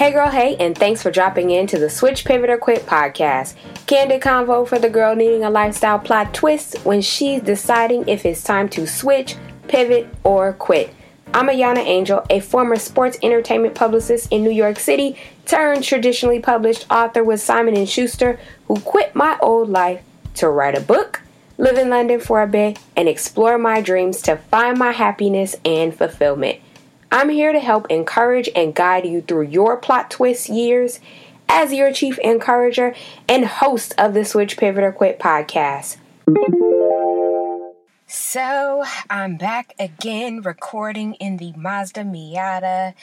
Hey girl, hey, and thanks for dropping in to the Switch, Pivot, or Quit podcast. Candid convo for the girl needing a lifestyle plot twist when she's deciding if it's time to switch, pivot, or quit. I'm Ayana Angel, a former sports entertainment publicist in New York City, turned traditionally published author with Simon & Schuster, who quit my old life to write a book, live in London for a bit, and explore my dreams to find my happiness and fulfillment. I'm here to help encourage and guide you through your plot twist years as your chief encourager and host of the Switch, Pivot, or Quit podcast. So, I'm back again recording in the Mazda Miata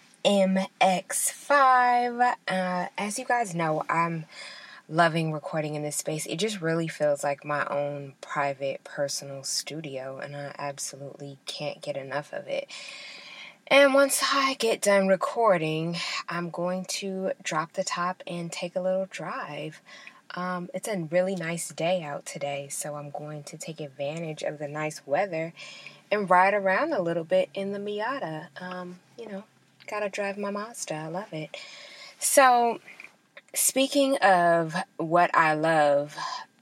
MX-5. As you guys know, I'm loving recording in this space. It just really feels like my own private personal studio, and I absolutely can't get enough of it. And once I get done recording, I'm going to drop the top and take a little drive. It's a really nice day out today, so I'm going to take advantage of the nice weather and ride around a little bit in the Miata. Gotta drive my Mazda. I love it. So, speaking of what I love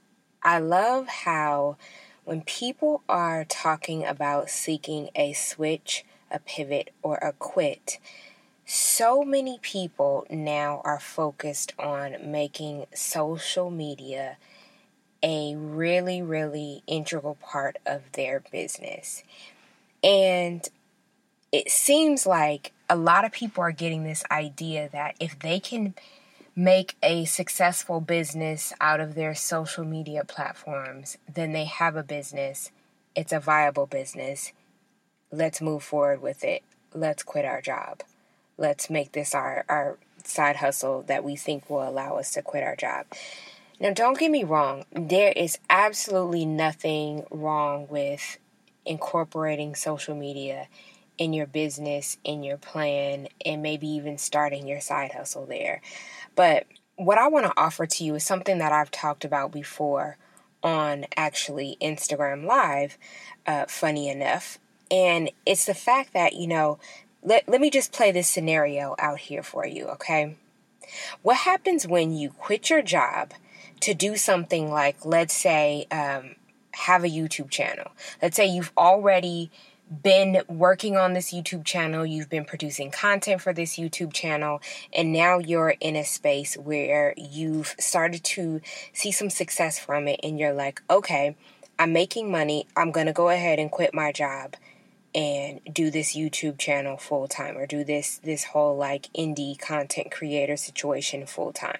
how when people are talking about seeking a switch, a pivot, or a quit, so many people now are focused on making social media a really, really integral part of their business. And it seems like a lot of people are getting this idea that if they can make a successful business out of their social media platforms, then they have a business. It's a viable business. Let's move forward with it. Let's quit our job. Let's make this our side hustle that we think will allow us to quit our job. Now, don't get me wrong. There is absolutely nothing wrong with incorporating social media in your business, in your plan, and maybe even starting your side hustle there. But what I want to offer to you is something that I've talked about before on actually Instagram Live, funny enough. And it's the fact that, let me just play this scenario out here for you, okay? What happens when you quit your job to do something like, let's say, have a YouTube channel? Let's say you've already been working on this YouTube channel, you've been producing content for this YouTube channel, and now you're in a space where you've started to see some success from it, and you're like, okay, I'm making money, I'm going to go ahead and quit my job and do this YouTube channel full time, or do this whole like indie content creator situation full time.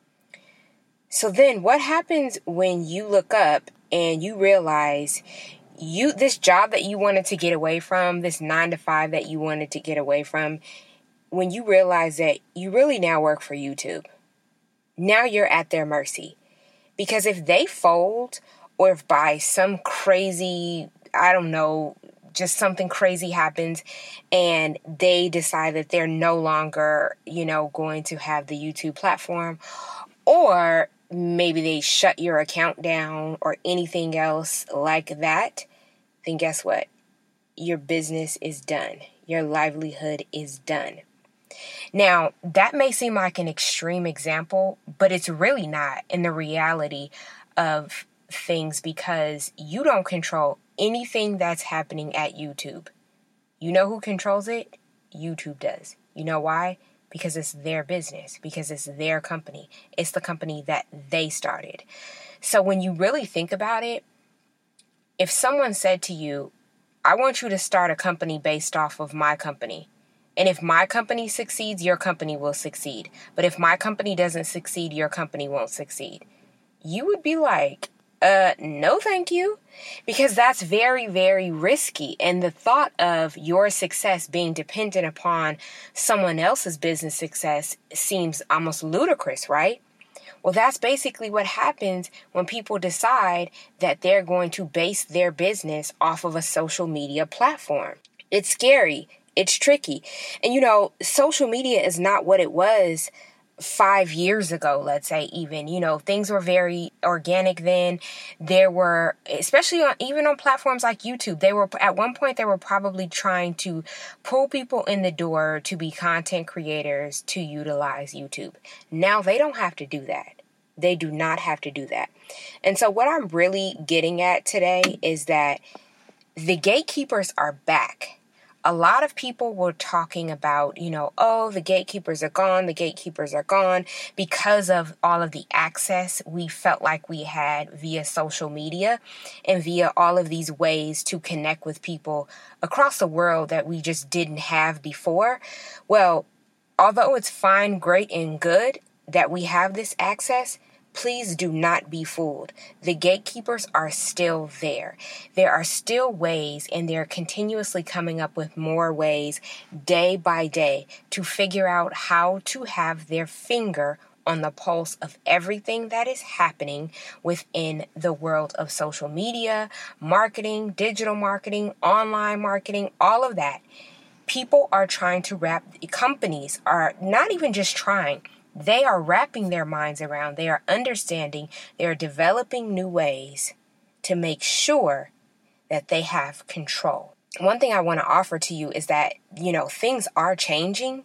So then what happens when you look up and you realize this job that you wanted to get away from, this 9-to-5 that you wanted to get away from, when you realize that you really now work for YouTube? Now you're at their mercy. Because if they fold, or if by some crazy, just something crazy happens and they decide that they're no longer, going to have the YouTube platform, or maybe they shut your account down or anything else like that, then guess what? Your business is done. Your livelihood is done. Now, that may seem like an extreme example, but it's really not in the reality of things, because you don't control anything that's happening at YouTube. You know who controls it? YouTube does. You know why? Because it's their business, because it's their company. It's the company that they started. So when you really think about it, if someone said to you, I want you to start a company based off of my company, and if my company succeeds, your company will succeed. But if my company doesn't succeed, your company won't succeed. You would be like, no, thank you. Because that's very, very risky. And the thought of your success being dependent upon someone else's business success seems almost ludicrous, right? Well, that's basically what happens when people decide that they're going to base their business off of a social media platform. It's scary. It's tricky. And social media is not what it was 5 years ago, let's say, even, things were very organic then. There were, especially even on platforms like YouTube, at one point they were probably trying to pull people in the door to be content creators to utilize YouTube. Now they don't have to do that. They do not have to do that. And so what I'm really getting at today is that the gatekeepers are back. A lot of people were talking about, the gatekeepers are gone because of all of the access we felt like we had via social media and via all of these ways to connect with people across the world that we just didn't have before. Well, although it's fine, great, and good that we have this access, please do not be fooled. The gatekeepers are still there. There are still ways, and they're continuously coming up with more ways day by day to figure out how to have their finger on the pulse of everything that is happening within the world of social media, marketing, digital marketing, online marketing, all of that. People are trying to companies are not even just trying. They are wrapping their minds around, they are understanding, they are developing new ways to make sure that they have control. One thing I want to offer to you is that, things are changing.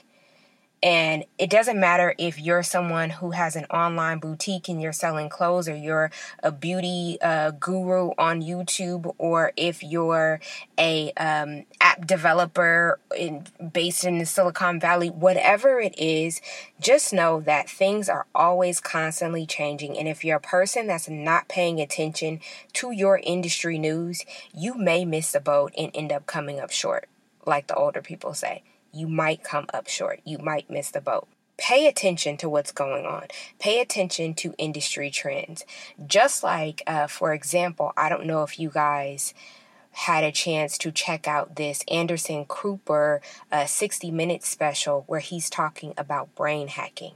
And it doesn't matter if you're someone who has an online boutique and you're selling clothes, or you're a beauty guru on YouTube, or if you're a app developer based in the Silicon Valley, whatever it is, just know that things are always constantly changing. And if you're a person that's not paying attention to your industry news, you may miss the boat and end up coming up short, like the older people say. You might come up short. You might miss the boat. Pay attention to what's going on. Pay attention to industry trends. Just like, for example, I don't know if you guys had a chance to check out this Anderson Cooper 60 Minutes special where he's talking about brain hacking.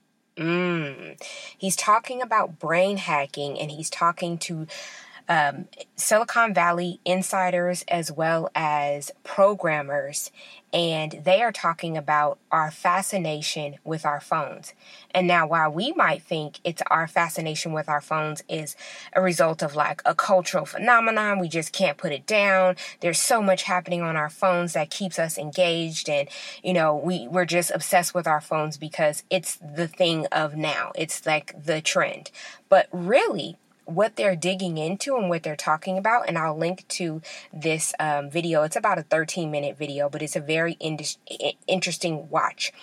He's talking about brain hacking, and he's talking to Silicon Valley insiders as well as programmers, and they are talking about our fascination with our phones. And now, while we might think it's our fascination with our phones is a result of like a cultural phenomenon, we just can't put it down. There's so much happening on our phones that keeps us engaged, and we're just obsessed with our phones because it's the thing of now. It's like the trend. But really, what they're digging into and what they're talking about, and I'll link to this video. It's about a 13-minute video, but it's a very interesting watch.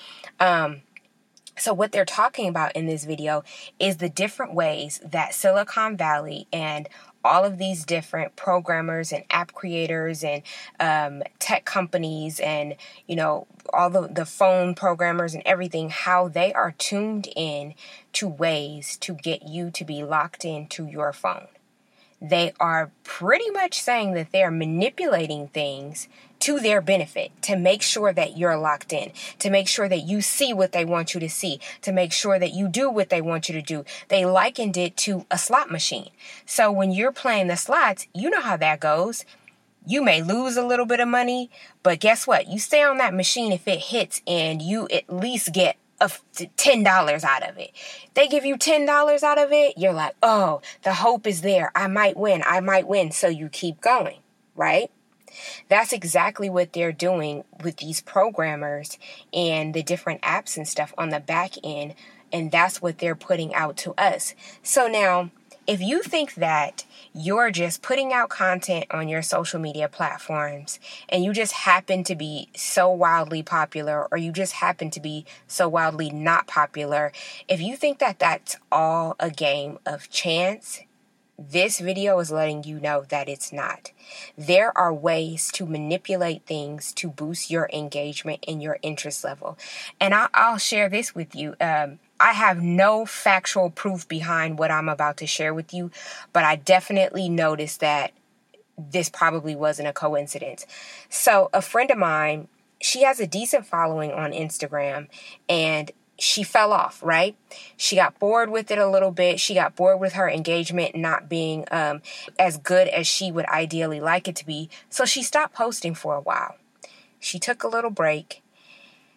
So what they're talking about in this video is the different ways that Silicon Valley and all of these different programmers and app creators and tech companies and, all the phone programmers and everything, how they are tuned in to ways to get you to be locked into your phone. They are pretty much saying that they're manipulating things to their benefit, to make sure that you're locked in, to make sure that you see what they want you to see, to make sure that you do what they want you to do. They likened it to a slot machine. So when you're playing the slots, you know how that goes. You may lose a little bit of money, but guess what? You stay on that machine if it hits, and you at least get $10 out of it. They give you $10 out of it, you're like, oh, the hope is there. I might win. So you keep going, right? That's exactly what they're doing with these programmers and the different apps and stuff on the back end. And that's what they're putting out to us. So now, if you think that you're just putting out content on your social media platforms and you just happen to be so wildly popular, or you just happen to be so wildly not popular, if you think that that's all a game of chance, this video is letting you know that it's not. There are ways to manipulate things to boost your engagement and your interest level. And I'll share this with you. I have no factual proof behind what I'm about to share with you, but I definitely noticed that this probably wasn't a coincidence. So a friend of mine, she has a decent following on Instagram, and she fell off, right? She got bored with it a little bit. She got bored with her engagement not being as good as she would ideally like it to be. So she stopped posting for a while. She took a little break.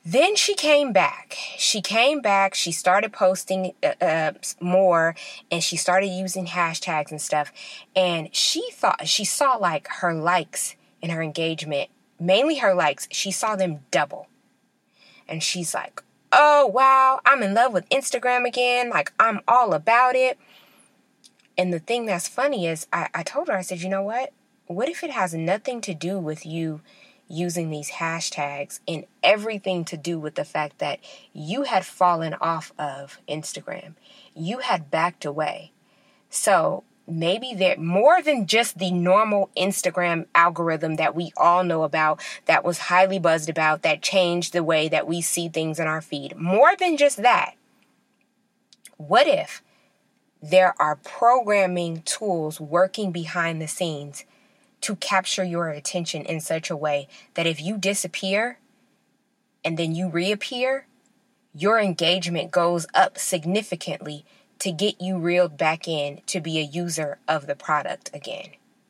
Then she came back. She started posting more, and she started using hashtags and stuff. And she saw like her likes and her engagement, mainly her likes, she saw them double. And she's like, oh, wow, I'm in love with Instagram again. Like, I'm all about it. And the thing that's funny is I told her, I said, you know what? What if it has nothing to do with you using these hashtags and everything to do with the fact that you had fallen off of Instagram? You had backed away. So maybe there more than just the normal Instagram algorithm that we all know about, that was highly buzzed about, that changed the way that we see things in our feed. More than just that. What if there are programming tools working behind the scenes to capture your attention in such a way that if you disappear and then you reappear, your engagement goes up significantly to get you reeled back in to be a user of the product again?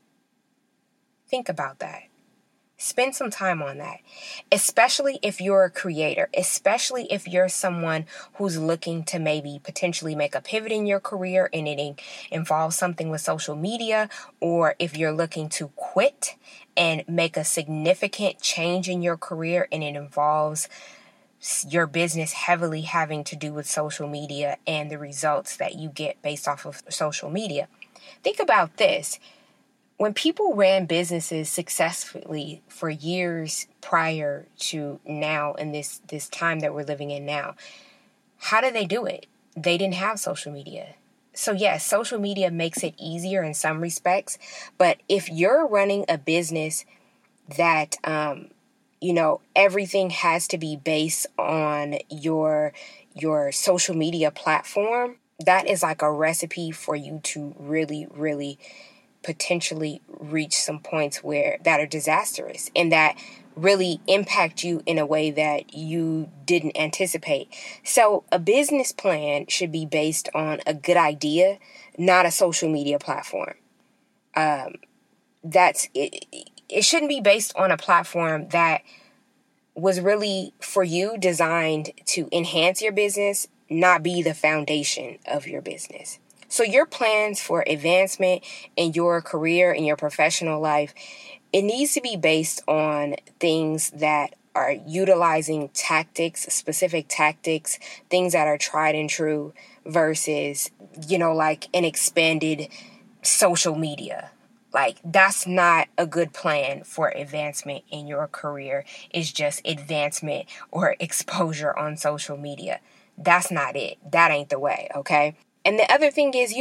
Think about that. Spend some time on that, especially if you're a creator, especially if you're someone who's looking to maybe potentially make a pivot in your career and it involves something with social media, or if you're looking to quit and make a significant change in your career and it involves your business heavily having to do with social media and the results that you get based off of social media. Think about this. When people ran businesses successfully for years prior to now and this time that we're living in now, how did they do it? They didn't have social media. So yes, social media makes it easier in some respects, but if you're running a business that, everything has to be based on your social media platform, that is like a recipe for you to really, really potentially reach some points that are disastrous and that really impact you in a way that you didn't anticipate. So a business plan should be based on a good idea, not a social media platform. It shouldn't be based on a platform that was really for you designed to enhance your business, not be the foundation of your business. So your plans for advancement in your career, in your professional life, it needs to be based on things that are utilizing specific tactics, things that are tried and true versus, like an expanded social media. Like, that's not a good plan for advancement in your career. It's just advancement or exposure on social media. That's not it. That ain't the way, okay? And the other thing is,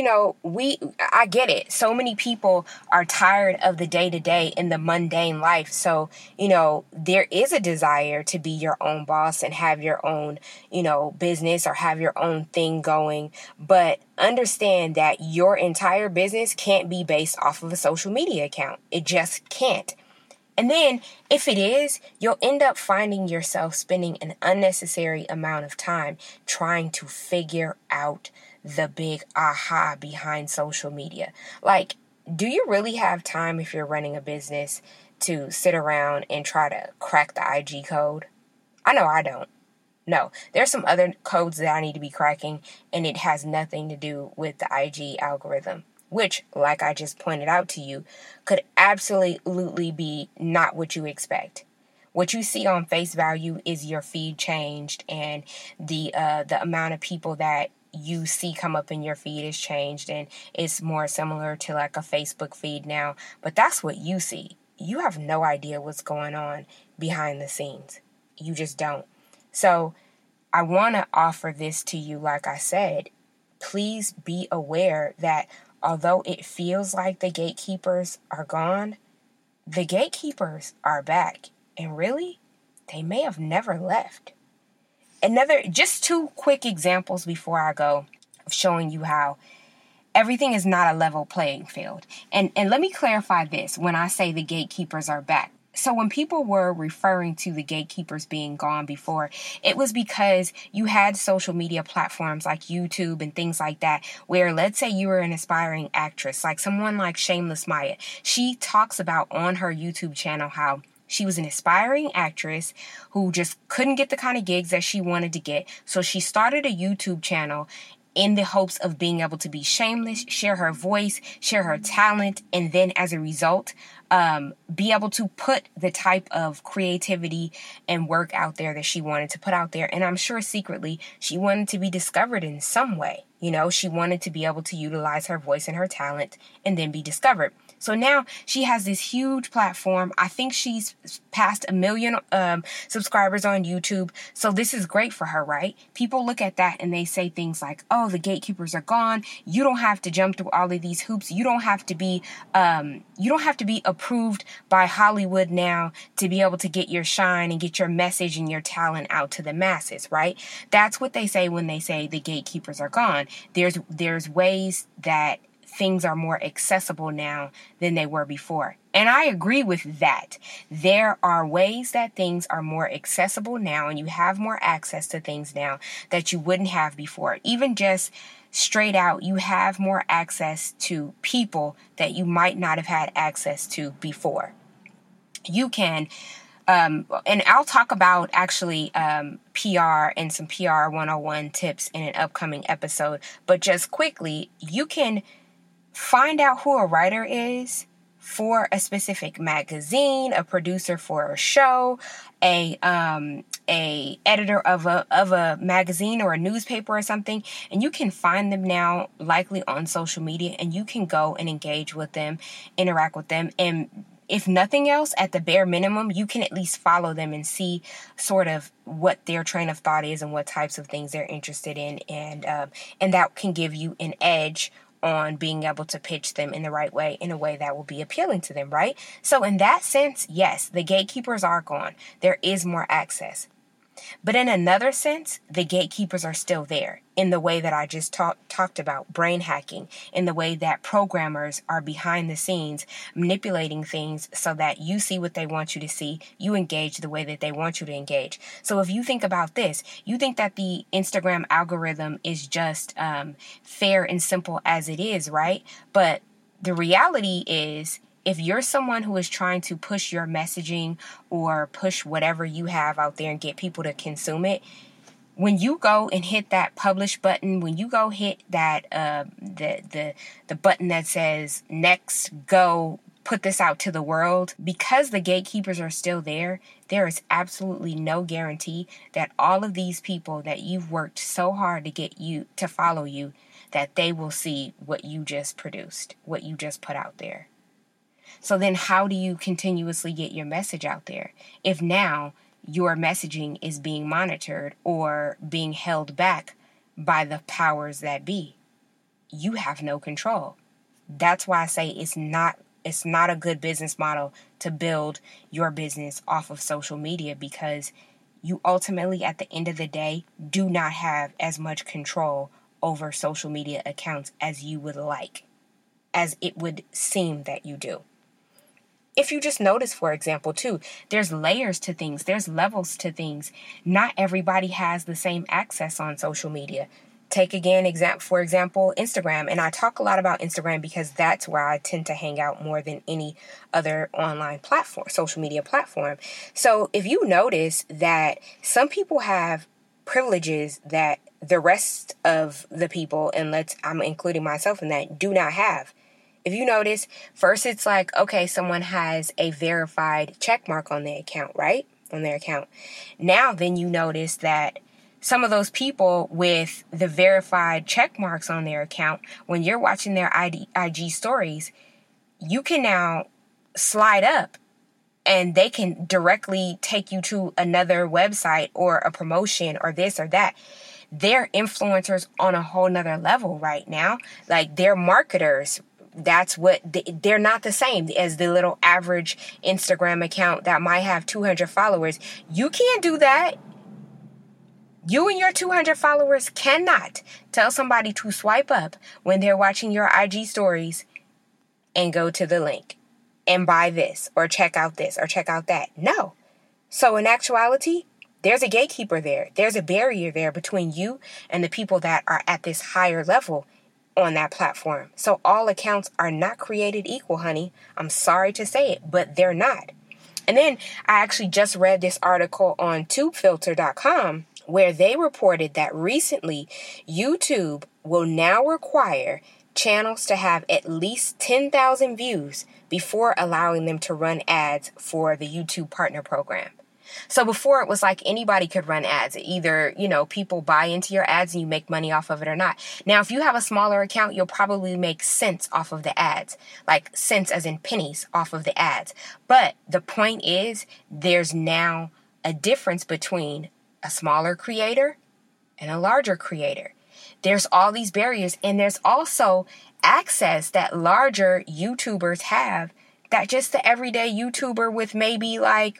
I get it. So many people are tired of the day-to-day and the mundane life. So, there is a desire to be your own boss and have your own, business or have your own thing going. But understand that your entire business can't be based off of a social media account. It just can't. And then if it is, you'll end up finding yourself spending an unnecessary amount of time trying to figure out the big aha behind social media. Like, do you really have time if you're running a business to sit around and try to crack the IG code? I know I don't. No, there's some other codes that I need to be cracking, and it has nothing to do with the IG algorithm, which, like I just pointed out to you, could absolutely be not what you expect. What you see on face value is your feed changed, and the amount of people that you see come up in your feed is changed, and it's more similar to like a Facebook feed now. But that's what you see. You have no idea what's going on behind the scenes. You just don't. So I want to offer this to you. Like I said, please be aware that although it feels like the gatekeepers are gone, the gatekeepers are back. And really, they may have never left. Just two quick examples before I go of showing you how everything is not a level playing field. And let me clarify this when I say the gatekeepers are back. So when people were referring to the gatekeepers being gone before, it was because you had social media platforms like YouTube and things like that, where let's say you were an aspiring actress, like someone like Shameless Maya. She talks about on her YouTube channel how She was an aspiring actress who just couldn't get the kind of gigs that she wanted to get. So she started a YouTube channel in the hopes of being able to be shameless, share her voice, share her talent, and then as a result, be able to put the type of creativity and work out there that she wanted to put out there. And I'm sure secretly she wanted to be discovered in some way. You know, she wanted to be able to utilize her voice and her talent and then be discovered. So now she has this huge platform. I think she's passed 1 million subscribers on YouTube. So this is great for her, right? People look at that and they say things like, oh, the gatekeepers are gone. You don't have to jump through all of these hoops. You don't have to be approved by Hollywood now to be able to get your shine and get your message and your talent out to the masses, right? That's what they say when they say the gatekeepers are gone. There's ways that things are more accessible now than they were before. And I agree with that. There are ways that things are more accessible now and you have more access to things now that you wouldn't have before. Even just straight out, you have more access to people that you might not have had access to before. You can and I'll talk about actually PR and some PR 101 tips in an upcoming episode. But just quickly, you can find out who a writer is for a specific magazine, a producer for a show, a editor of a magazine or a newspaper or something, and you can find them now likely on social media, and you can go and engage with them, interact with them, and if nothing else, at the bare minimum, you can at least follow them and see sort of what their train of thought is and what types of things they're interested in, and that can give you an edge on being able to pitch them in the right way, in a way that will be appealing to them, right? So in that sense, yes, the gatekeepers are gone. There is more access. But in another sense, the gatekeepers are still there in the way that I just talked about, brain hacking, in the way that programmers are behind the scenes manipulating things so that you see what they want you to see, you engage the way that they want you to engage. So if you think about this, you think that the Instagram algorithm is just fair and simple as it is, right? But the reality is, if you're someone who is trying to push your messaging or push whatever you have out there and get people to consume it, when you go and hit that publish button, when you go hit that the button that says next, go, put this out to the world, because the gatekeepers are still there, there is absolutely no guarantee that all of these people that you've worked so hard to get you to follow you, that they will see what you just produced, what you just put out there. So then how do you continuously get your message out there if now your messaging is being monitored or being held back by the powers that be? You have no control. That's why I say it's not a good business model to build your business off of social media, because you ultimately, at the end of the day, do not have as much control over social media accounts as you would like, as it would seem that you do. If you just notice, for example, too, there's layers to things, there's levels to things. Not everybody has the same access on social media. Take again, for example, Instagram. And I talk a lot about Instagram because that's where I tend to hang out more than any other online platform, social media platform. So if you notice that some people have privileges that the rest of the people, and I'm including myself in that, do not have. If you notice, first it's like, okay, someone has a verified check mark on their account, right? On their account. Now then you notice that some of those people with the verified check marks on their account, when you're watching their IG stories, you can now slide up and they can directly take you to another website or a promotion or this or that. They're influencers on a whole nother level right now. Like, they're marketers. That's what they're not the same as the little average Instagram account that might have 200 followers. You can't do that. You and your 200 followers cannot tell somebody to swipe up when they're watching your IG stories and go to the link and buy this or check out this or check out that. No. So in actuality, there's a gatekeeper there. There's a barrier there between you and the people that are at this higher level on that platform. So all accounts are not created equal, honey. I'm sorry to say it, but they're not. And then I actually just read this article on tubefilter.com where they reported that recently YouTube will now require channels to have at least 10,000 views before allowing them to run ads for the YouTube Partner Program. So before it was like anybody could run ads. Either, people buy into your ads and you make money off of it or not. Now, if you have a smaller account, you'll probably make cents off of the ads. Like cents as in pennies off of the ads. But the point is, there's now a difference between a smaller creator and a larger creator. There's all these barriers, and there's also access that larger YouTubers have that just the everyday YouTuber with maybe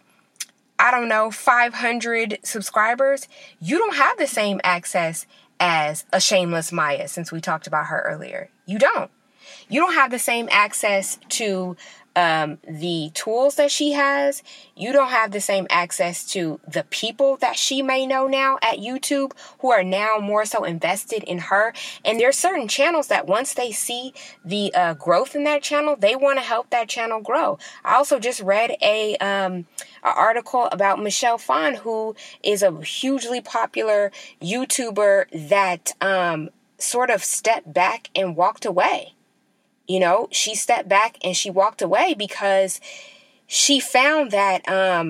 500 subscribers, you don't have the same access as a Shameless Maya, since we talked about her earlier. You don't. You don't have the same access to the tools that she has. You don't have the same access to the people that she may know now at YouTube who are now more so invested in her. And there are certain channels that once they see the growth in that channel, they want to help that channel grow. I also just read an article about Michelle Phan, who is a hugely popular YouTuber that sort of stepped back and walked away. She stepped back and she walked away because she found that,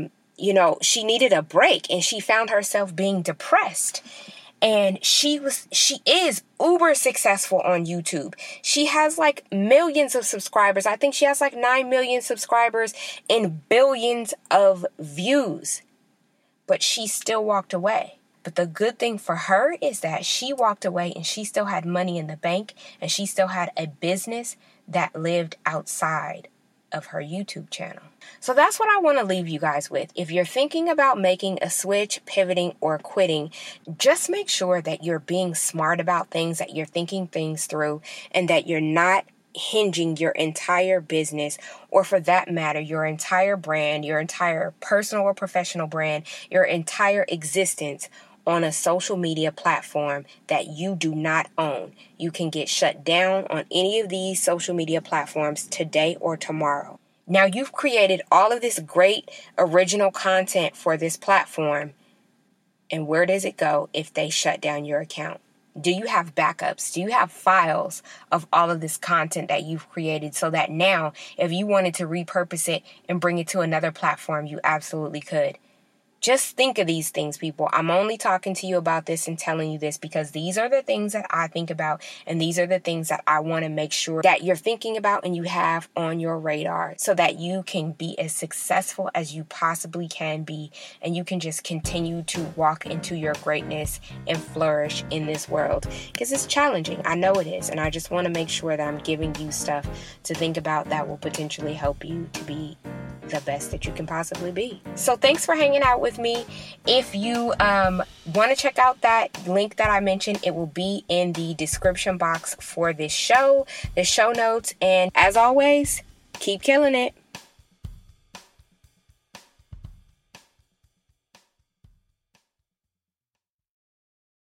she needed a break, and she found herself being depressed. And she is uber successful on YouTube. She has millions of subscribers. I think she has 9 million subscribers and billions of views. But she still walked away. But the good thing for her is that she walked away and she still had money in the bank, and she still had a business that lived outside of her YouTube channel. So that's what I want to leave you guys with. If you're thinking about making a switch, pivoting, or quitting, just make sure that you're being smart about things, that you're thinking things through, and that you're not hinging your entire business, or for that matter, your entire brand, your entire personal or professional brand, your entire existence on a social media platform that you do not own. You can get shut down on any of these social media platforms today or tomorrow. Now, you've created all of this great original content for this platform, and where does it go if they shut down your account? Do you have backups? Do you have files of all of this content that you've created so that now, if you wanted to repurpose it and bring it to another platform, you absolutely could? Just think of these things, people. I'm only talking to you about this and telling you this because these are the things that I think about, and these are the things that I want to make sure that you're thinking about and you have on your radar so that you can be as successful as you possibly can be, and you can just continue to walk into your greatness and flourish in this world, because it's challenging. I know it is, and I just want to make sure that I'm giving you stuff to think about that will potentially help you to be the best that you can possibly be. So thanks for hanging out with me. If you want to check out that link that I mentioned, it will be in the description box for this show, the show notes. And as always, keep killing it.